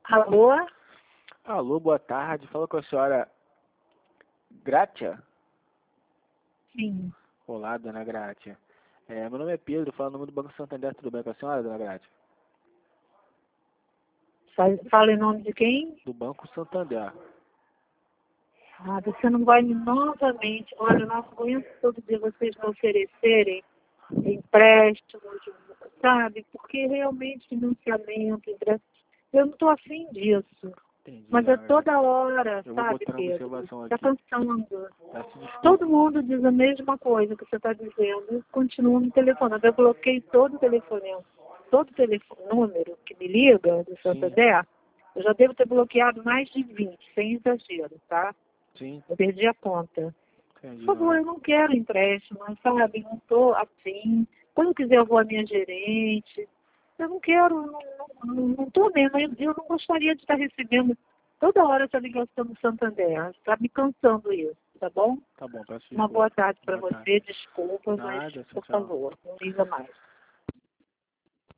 Alô? Alô, boa tarde. Fala com a senhora Grátia? Sim. Olá, dona Grátia. Meu nome é Pedro, falo no nome do Banco Santander. Tudo bem com a senhora, dona Grátia? Fala em nome de quem? Do Banco Santander. Ah, você não vai novamente. Olha, eu não aguento todo dia vocês me oferecerem empréstimos, sabe? Porque realmente financiamento, empréstimo, eu não estou afim disso. Entendi, Mas é dona Grátia. toda hora, Eu vou sabe, botar na Pedro? observação Está aqui. cansando. Peço desculpa. Todo mundo diz a mesma coisa que você está dizendo. Eu continuo me telefonando. Eu bloqueei todo o telefone, número que me liga do Sim, Santander. Eu já devo ter bloqueado mais de 20, sem exagero, tá? sim. Eu perdi a conta. Entendi, Por favor, dona. eu não quero empréstimo, sabe? Não estou afim. Quando quiser eu vou à minha gerente. Eu não quero, não estou mesmo. Eu não gostaria de estar recebendo toda hora essa ligação do Santander. Está me cansando isso, tá bom? Tá bom, peço Uma desculpa. boa tarde para Boa tarde. você, desculpa, mas Nada, tchau, por tchau. favor, não liga mais.